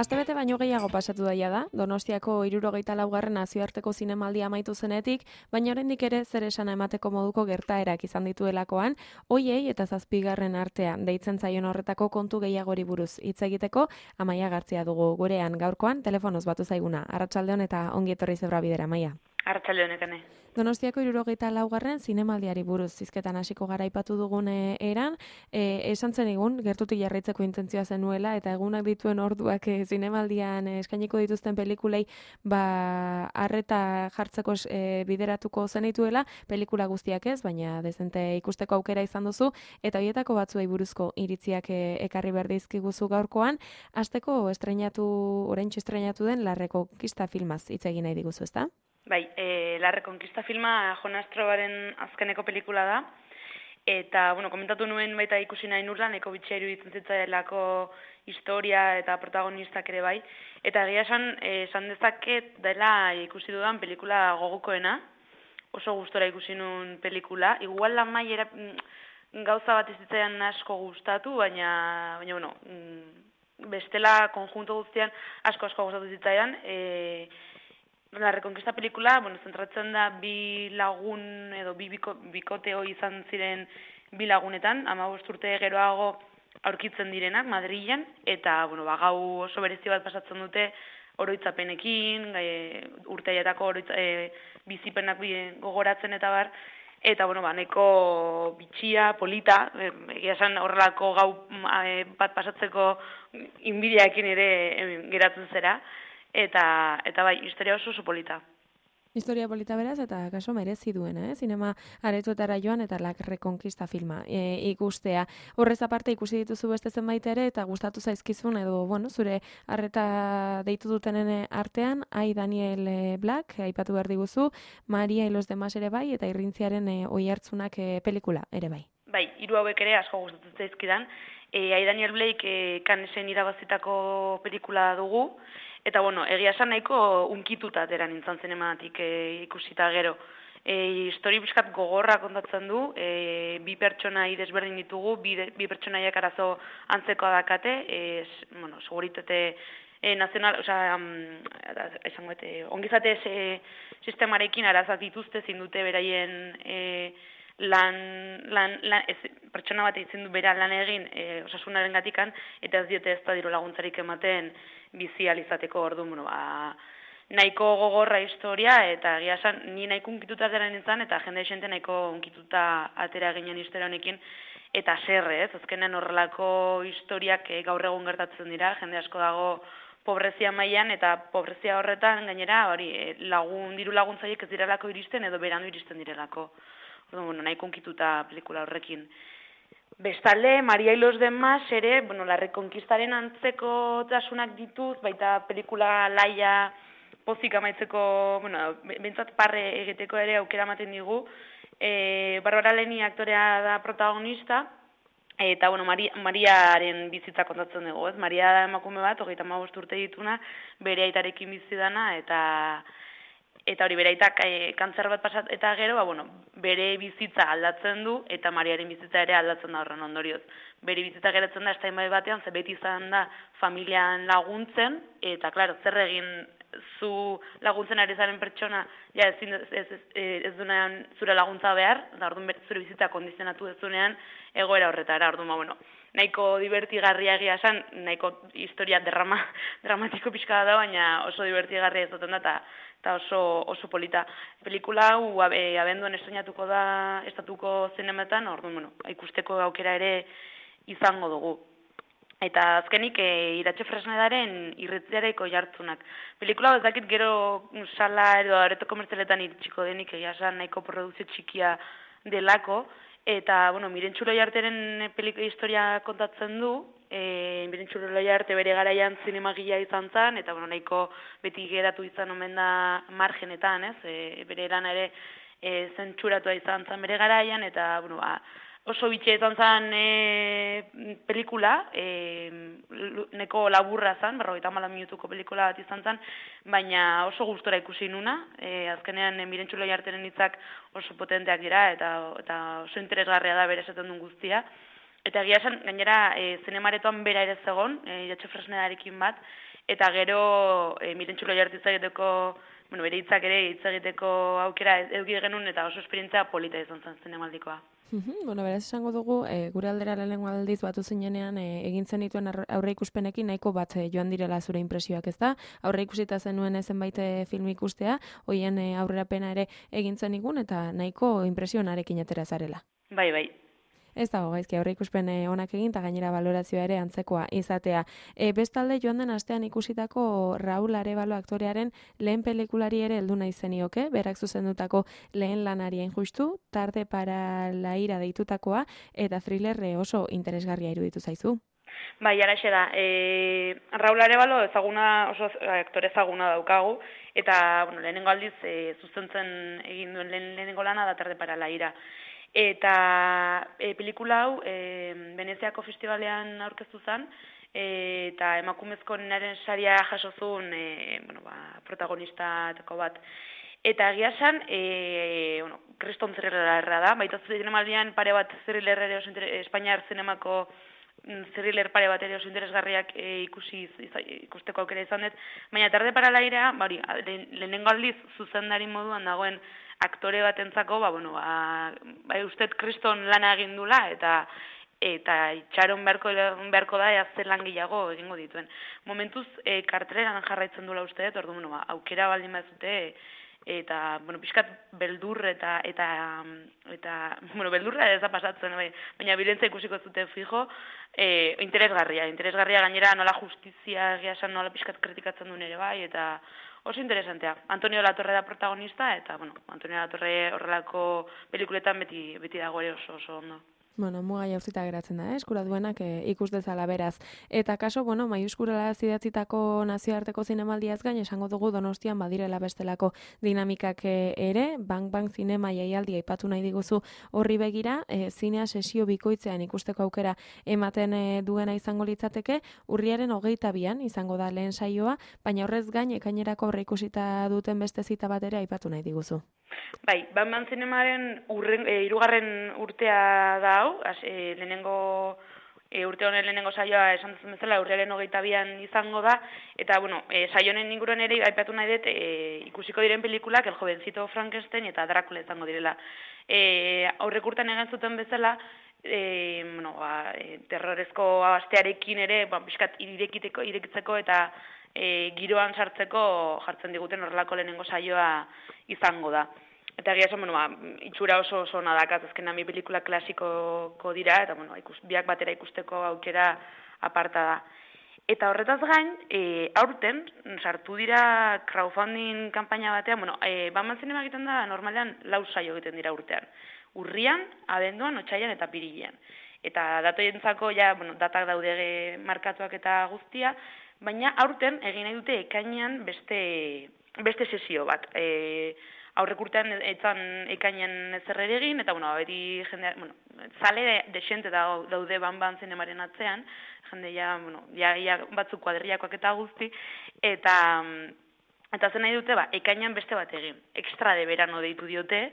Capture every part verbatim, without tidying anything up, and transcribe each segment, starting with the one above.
Astebete baino gehiago pasatu daia da, Donostiako hirurogeita laugarren nazioarteko zinemaldia amaitu zenetik, baina oraindik ere zer esana emateko moduko gertaerak izan dituelakoan, hoiei eta zazpigarren artean deitzen zaion horretako kontu gehiagori buruz hitz egiteko, Amaia Gartzia dugu gurean gaurkoan telefonoz batu zaiguna. Arratsaldeon eta ongi etorri Zebra Bidera, Amaia. Arratsaldeon ekane. Donostiako hirurogeita laugarren zinemaldiari buruz zizketan hasiko gara aipatu dugun eran, e, esan zen egun, gertutik jarraitzeko intentzioa zenuela, eta egunak dituen orduak e, zinemaldian eskainiko dituzten pelikulei ba, arreta jartzeko e, bideratuko zenituela, pelikula guztiak ez, baina dezente ikusteko aukera izan duzu, eta horietako batzuei buruzko iritziak e, ekarri berdizkiguzu gaurkoan, hasteko estreinatu, oraintxe estreinatu den La Reconquista filmaz hitz egin nahi diguzu, ezta? Bai, e, La Reconquista filma Jonas Trobaren azkeneko pelikula da, eta, bueno, komentatu nuen baita ikusi nahi nurla, neko bitxea iruditzen zitzaelako historia eta protagonistak ere bai, eta egia esan, esan dezaket dela ikusi dudan pelikula gogokoena, oso gustora ikusi nuen pelikula, igual la maiera gauza bat ez zitzaidan asko gustatu, baina, baina, bueno, bestela konjunto guztian asko-asko gustatu zitzaidan, e, La Reconquista pelikula, bueno, zentratzen da bi lagun edo bi biko, bikoteo izan ziren bi lagunetan, hamabost urte geroago aurkitzen direnak Madrilen, eta bueno, ba, gau oso berezi bat pasatzen dute oroitzapenekin, e, urteaietako oroitza, e, bizipenak gogoratzen eta bar, eta bueno, ba, nahiko bitxia, polita, egia esan horrelako gau e, bat pasatzeko inbidiaekin ere e, geratzen zera, Eta, eta bai, historia oso oso polita. Historia polita beraz, eta kaso merezi duena, eh? Zinema aretoetara joan eta La Reconquista filma e, ikustea. Horrez aparte ikusi dituzu beste zenbait ere, eta gustatu zaizkizun, edo, bueno, zure arreta deitu dutenen artean, ai Daniel Black, aipatu behar diguzu, Maria y los demás ere bai, eta Irrintziaren e, oihartzunak e, pelikula ere bai. Bai, hiru hauek ere asko gustatzen zaizkidan. E, ai Daniel Blake e, Cannesen irabazitako pelikula dugu, eta bueno, egia esan nahiko unkituta atera nintzen zinemagatik e, ikusita gero. E, histori bizkat gogorra kontatzen du, e, bi pertsonai desberdin ditugu, bi, de, bi pertsonaiak arazo antzekoa dakate, e, bueno, seguritate e, nazional, osea, um, esango ete, ongizate e, sistemarekin arazak dituzte, zindute beraien e, lan, lan, lan ez, pertsona bat ezin du bera lan egin e, osasunaren gatikan, eta ez diote ez da diru laguntzarik ematen bizi alizateko ordu, bueno, ba, nahiko gogorra historia, eta egia esan, ni nahiko unkituta atera nintzen, eta jende esente nahiko unkituta atera ginen historia honekin, eta zerre, ez, azkenean horrelako historiak e, gaur egun gertatzen dira, jende asko dago pobrezia mailan, eta pobrezia horretan gainera, hori, e, lagun, diru laguntzaiek ez direlako iristen, edo berandu iristen direlako. Orduan, bueno, nahiko unkituta pelikula horrekin. Bestalde, Maria y los demás ere, bueno, La Reconquistaren antzeko tasunak dituz, baita pelikula laia pozik amaitzeko, bueno, bentsat parre egiteko ere aukera ematen digu. E, Barbara Leni aktorea da protagonista, eta, bueno, Maria, Mariaren bizitza kontatzen dugu, ez? Maria da emakume bat, hogeita hamabost urte dituna, bere aitarekin bizi dana, eta... Eta hori, bere aitak e, kantzer bat pasat eta gero, ba, bueno, bere bizitza aldatzen du, eta Mariaren bizitza ere aldatzen da horren ondorioz. Bere bizitza geratzen da, estainbai batean, ze beti izan da familian laguntzen, eta, klaro, zer egin zu laguntzen ari zaren pertsona, ja, ez, ez, ez, ez duenean zure laguntza behar, da, orduan zure bizitza kondizionatu ez duenean, egoera horretara, orduan, ba, bueno, nahiko divertigarria egia esan, nahiko historia drama, dramatiko pixka da, baina oso divertigarria ez duten da, eta eta oso, oso polita. Pelikula hau e, abenduan estrenatuko da estatuko zinemetan, orduan, bueno, ikusteko aukera ere izango dugu. Eta azkenik, e, Iratxe Fresnedaren Irritziareko jartzunak. Pelikula ez dakit gero sala edo areto komertzialetan iritsiko denik, egia esan nahiko produkzio txikia delako, eta, bueno, Mirentxu Loiarteren pelikula historia kontatzen du, e, Mirentxu Loiarte bere garaian zinemagilea izan zen, eta, bueno, nahiko beti geratu izan omen da margenetan, ez? E, bere erana ere e, zentsuratua izan zen bere garaian, eta, bueno, ba, oso bitxe izan zen e, pelikula, e, neko laburra zen, berrogeita hamar minutuko pelikula bat izan zen, baina oso gustora ikusi nuna, e, azkenean e, Mirentxu Loiarteren hitzak oso potenteak dira, eta, eta oso interesgarria da bere esaten duen guztia. Eta egia esan, gainera, e, zinemaretoan bera ere zegon, e, Iratxe Fresnedarekin bat, eta gero e, Mirentxulo jartitza egiteko, bueno, bere hitzak ere hitz egiteko aukera eduki genuen eta oso esperientzia polita izan zen zinemaldikoa. Bueno, beraz esango dugu, e, gure aldera lehenengo aldiz batu zinenean e, egin zenituen aurre ikuspenekin nahiko bat e, joan direla zure impresioak, ez da? Aurre ikusita zenuen zenbait film ikustea, hoien e, aurrerapena ere egin zenikun eta nahiko impresionarekin atera zarela. Bai, bai. Ez dago gaizki aurre ikuspen onak egin eta gainera balorazioa ere antzekoa izatea. E, bestalde joan den astean ikusitako Raúl Arévalo aktorearen lehen pelikulari ere heldu nahi zenioke, berak zuzendutako lehen lanari hain justu, Tarde para la ira deitutakoa eta thriller oso interesgarria iruditu zaizu. Bai, araxe da. E, Raúl Arévalo ezaguna, oso aktore ezaguna daukagu, eta bueno, lehenengo aldiz e, zuzentzen egin duen lehen, lehenengo lana da Tarde para la ira. Eta e, pelikula hau e, Veneziako festivalean aurkeztu zen, e, eta emakumezko nenaren saria jaso zuen e, bueno, ba, protagonistatako bat. Eta egia esan, e, bueno, kriston thrillerra da, baita zinemaldian pare bat thriller ere oso Espainiar zinemako thriller pare bat ere oso interesgarriak e, ikusi ikusteko aukera izan dut, baina Tarde para la ira, bari, lehenengo aldiz zuzendari moduan dagoen aktore batentzako, ba, bueno, ba, ba, usted kriston lana egin dula, eta eta itxaron beharko, beharko da, ea zer lan gehiago egingo dituen. Momentuz, e, karteleran jarraitzen dula uste dut, ordu, bueno, ba, aukera baldin bazute, eta, bueno, pixkat beldur eta, eta, eta bueno, beldurra ez da pasatzen, bai, baina bilentza ikusiko zuten fijo, e, interesgarria, interesgarria gainera nola justizia, egia esan nola pixkat kritikatzen duen ere bai, eta oso interesantea. Antonio Latorre da protagonista, eta, bueno, Antonio Latorre horrelako pelikuletan beti, beti dago ere oso, oso ondo. Bueno, muga jauzita geratzen da, eh? Eskura duenak e, ikus dezala beraz. Eta kaso, bueno, maiuskurala zidatzitako nazioarteko zinemaldiaz gain, esango dugu Donostian badirela bestelako dinamikak ere, Bang Bang zinema jaialdia aipatu nahi diguzu horri begira, e, zinea sesio bikoitzean ikusteko aukera ematen e, duena izango litzateke, urriaren hogeita bian izango da lehen saioa, baina horrez gain ekainerako aurre ikusita duten beste zita bat ere aipatu nahi diguzu. Bai, Bang Bang zinemaren urren, e, irugarren urtea da hau, e, lehenengo e, urte honen lehenengo saioa esan duzun bezala urriaren hogeita bian izango da, eta bueno, e, saionen inguruan ere aipatu nahi dut e, ikusiko diren pelikulak El jovencito Frankenstein eta Dracula izango direla. E, aurrek urtean egin zuten bezala, e, bueno, ba, e, terrorezko astearekin ere, ba, bizkat irekiteko, irekitzeko eta e, giroan sartzeko jartzen diguten horrelako lehenengo saioa izango da. Eta egia esan, bueno, ba, itxura oso oso nadakaz, azken nami pelikula klasikoko dira, eta bueno, ikus, biak batera ikusteko aukera aparta da. Eta horretaz gain, e, aurten, sartu dira crowdfunding kanpaina batean, bueno, e, Bang Bang zinema egiten da, normalean lau saio egiten dira urtean. Urrian, abenduan, otsailean eta apirilean. Eta datoientzako, ja, bueno, datak daude markatuak eta guztia, baina aurten egin nahi dute ekainean beste, beste sesio bat. E, aurrek urtean etzan ekainean ezer ere egin, eta, bueno, beti jendea, bueno, zale desente daude Bang Bang zinemaren atzean, jende ja, bueno, ja, ja batzuk kuadriakoak eta guzti, eta, eta zen nahi dute, ba, ekainean beste bat egin, extra de verano deitu diote,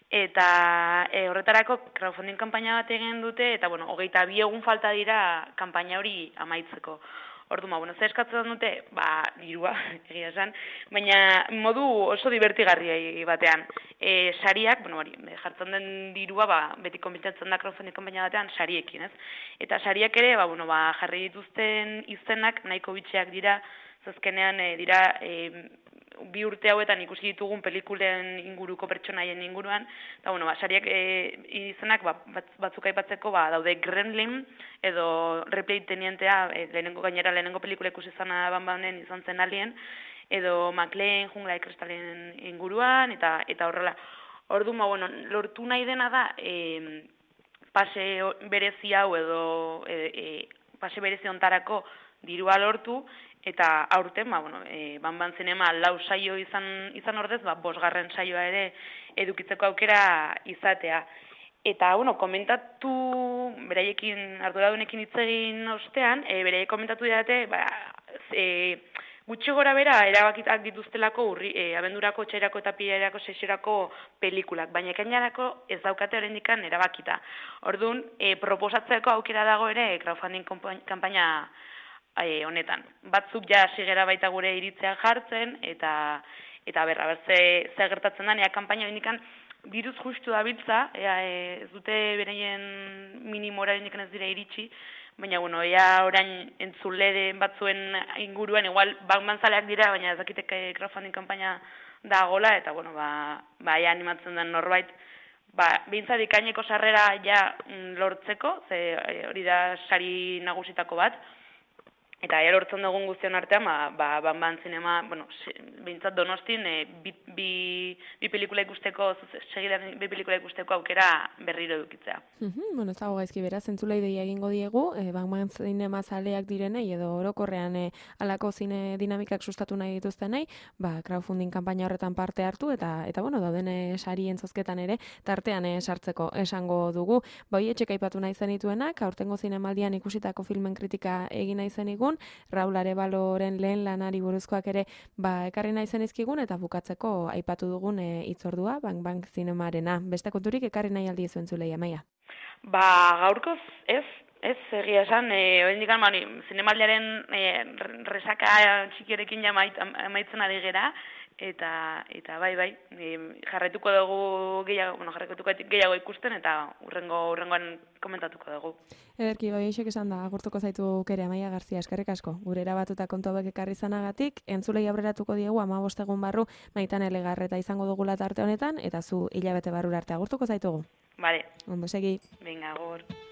eta e, horretarako crowdfunding kanpaina bat egin dute, eta, bueno, hogeita bi egun falta dira kanpaina hori amaitzeko. Orduan, bueno, ze eskatzen dute, ba, dirua, egia esan, baina modu oso divertigarria batean. E, sariak, bueno, hori, jartzen den dirua, ba, beti konbitatzen da crowdfunding kanpaina batean, sariekin, ez? Eta sariak ere, ba, bueno, ba, jarri dituzten izenak nahiko bitxeak dira, zazkenean e, dira, e, bi urte hauetan ikusi ditugun pelikulen inguruko pertsonaien inguruan, eta, bueno, ba, sariak e, izenak ba, batzuk aipatzeko ba, daude Gremlin, edo Replay Tenientea, e, lehenengo gainera lehenengo pelikula ikusi zana Bang Bangen izan zen Alien, edo McLean, Jungla de Kristalen inguruan, eta eta horrela. Orduan, ba, bueno, lortu nahi dena da, e, pase berezi hau edo e, e, pase berezi ontarako dirua lortu, eta aurten, ba, bueno, e, Bang Bang zinema lau saio izan, izan ordez, ba, bosgarren saioa ere edukitzeko aukera izatea. Eta, bueno, komentatu, beraiekin, arduradunekin hitz egin ostean, e, beraiek komentatu didate, ba, e, gutxi gora bera, erabakitak dituztelako urri, e, abendurako, txairako eta pilarako, sesiorako pelikulak, baina ekainarako ez daukate oraindikan erabakita. Orduan, e, proposatzeko aukera dago ere crowdfunding kanpaina e, honetan. Batzuk ja sigera baita gure iritzea jartzen, eta eta berra, berze, ze gertatzen da, ea kanpaina indikan, biruz justu dabiltza, ea ez dute bereien minimora indikan ez dira iritsi, baina, bueno, ea orain entzuleden batzuen inguruan, igual, bankmanzaleak dira, baina ez dakitek crowdfunding kanpaina da gola, eta, bueno, ba, ba, ea animatzen den norbait, ba, behintzat ikaineko sarrera ja lortzeko, ze hori da sari nagusitako bat, eta ea lortzen dugun guztion artean, ba, ba, Banban Zinema, bueno, behintzat Donostin, e, bi, bi, bi pelikula ikusteko, segidan bi pelikula ikusteko aukera berriro edukitzea. Mm-hmm, bueno, ez dago gaizki beraz, entzulei deia egingo diegu, e, Banban Zinema zaleak direnei, edo orokorrean e, alako zine dinamikak sustatu nahi dituztenei, ba, crowdfunding kanpaina horretan parte hartu, eta, eta bueno, dauden sarien zozketan ere, tartean e, sartzeko esango dugu. Ba, etxek aipatu nahi zenituenak, aurtengo zinemaldian ikusitako filmen kritika egin nahi zenigun, Raul Arebaloren lehen lanari buruzkoak ere ba, ekarri nahi zenizkigun, eta bukatzeko aipatu dugun e, itzordua, Bang Bang Zinemarena. Beste konturik ekarri nahi aldi zuen zulei, Amaia? Ba, gaurkoz ez, ez, egia esan, e, oendikan, ba, zinemaldiaren e, resaka txikierekin ja amaitzen ari gera, eta eta bai bai e, jarraituko dugu gehiago, bueno, jarraituko gehiago ikusten eta urrengo urrengoan komentatuko dugu. Ederki, bai, hoxek esan da, agurtuko zaitu kere, Amaia Garzia, eskerrik asko. Gure erabatuta kontu hauek ekarri zanagatik, entzulei aurreratuko diegu hamabost egun barru Maitane Legarreta izango dugula tarte honetan, eta zu hilabete barrura arte agurtuko zaitugu. Vale. Ondo segi. Venga, agur.